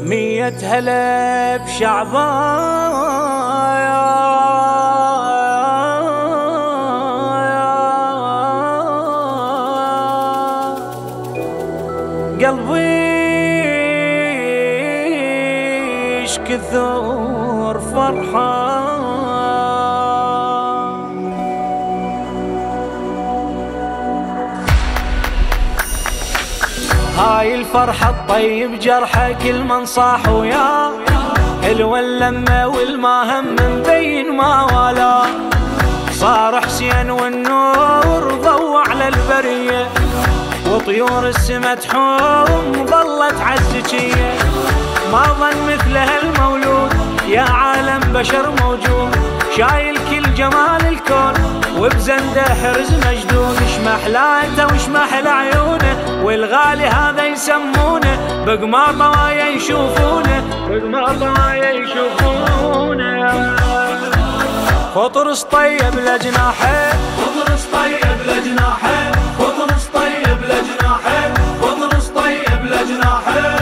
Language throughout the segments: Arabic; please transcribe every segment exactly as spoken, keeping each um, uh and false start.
مية هلا بشعبان قلبي ايش كثر فرحان. هاي الفرحة الطيب جرحة كل من صاح وياه، حلوة اللمة والما هم مبين ما ولا. صار حسين والنور ضوى على البرية، وطيور السما تحوم ظلت عالزكية. ما ظن مثلها المولود يا عالم بشر موجود، شايل كل جمال الكون وبزنده حرز مجدود. اش محلاته وش محلى عيونه، والغالي هذا يسمونه بقمار طوايا يشوفونه، بقمار طوايا يشوفونه. فطرس طيب لجناحه، فطرس طيب لجناحه، فطرس طيب لجناحه، فطرس طيب لجناحه.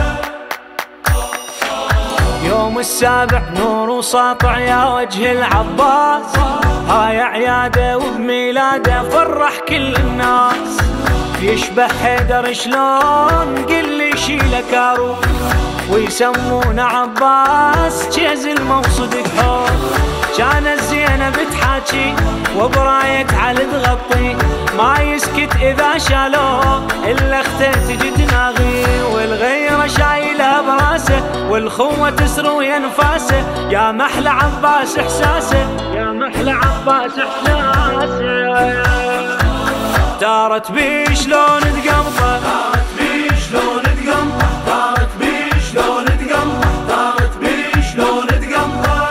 يوم السابع نور وساطع يا وجه العباس، هاي عياده وبميلاده فرح كل الناس. يشبه حيدر شلون قل لي شيله كارو، ويسمونه عباس جيز الموصد كحول. كانت زينب تحاكي وبراية على تغطي، ما يسكت اذا شالوه الا اخته تجي تناغي. والغيرة شايلها براسه والخوة تسروي انفاسه، يا محلى عباس احساسه، يا محلى عباس احساسه. دارت بي شلون تقمطه، دارت بي شلون تقمطه، دارت بي شلون تقمطه، دارت بي شلون تقمطه.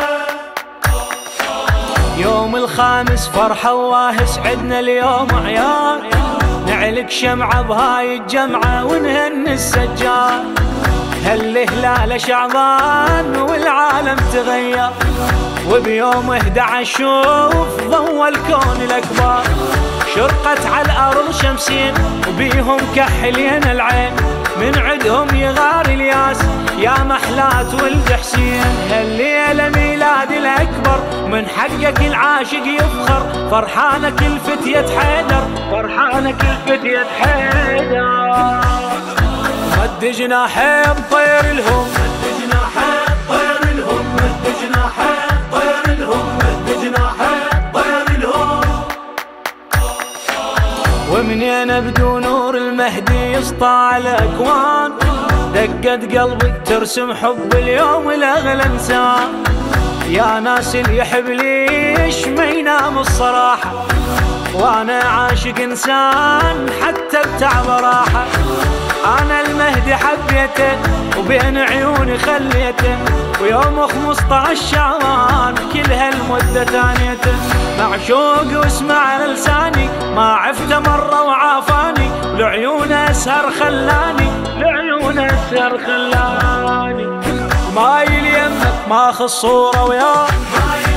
يوم الخامس فرحة واهس عدنا اليوم عيال، نعلق شمعة بهاي الجمعة ونهن السجاد. هالهلال شعبان والعالم تغير، وبيوم احد عشر شوف ضوى الكون الأكبر. شرقت على الأرض شمسين وبيهم كحلين العين، من عدهم يغار الياس يا محلات ولد حسين. هالليلة ميلاد الأكبر من حقك العاشق يفخر، فرحانة كل فتية حيدر، فرحانة كل فتية حيدر. مد جناحين طير الهم، مد جناحين طير الهم، مد جناحين طير الهم، مد جناحين طير الهم. ومنين ابدو نور المهدي يسطع الاكوان، دقت قلبي ترسم حب اليوم الاغلى انسان. يا ناس اللي يحب ليش ما ينام الصراحه، وانا عاشق انسان حتى بتعب راحه. انا المهدي حبيته وبين عيوني خليته، ويوم خمسة عشر شعبان كل هالمده ثانيته. معشوق واسمع على لساني ما عفته مره وعافاني، لعيونه اسهر خلاني، لعيونه اسهر خلاني. مايل يمك ماخذ صوره وياه،